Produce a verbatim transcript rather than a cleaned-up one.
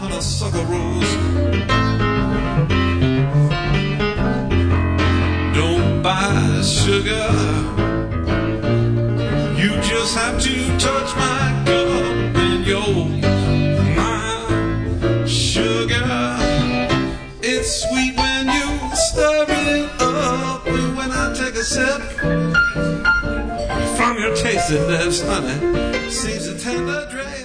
honeysuckle rose. Don't buy sugar, you just have to touch my cup and you're my sugar. It's sweet when you stir it up, and when I take a sip from your tasty lips, honey, seems a tender drink.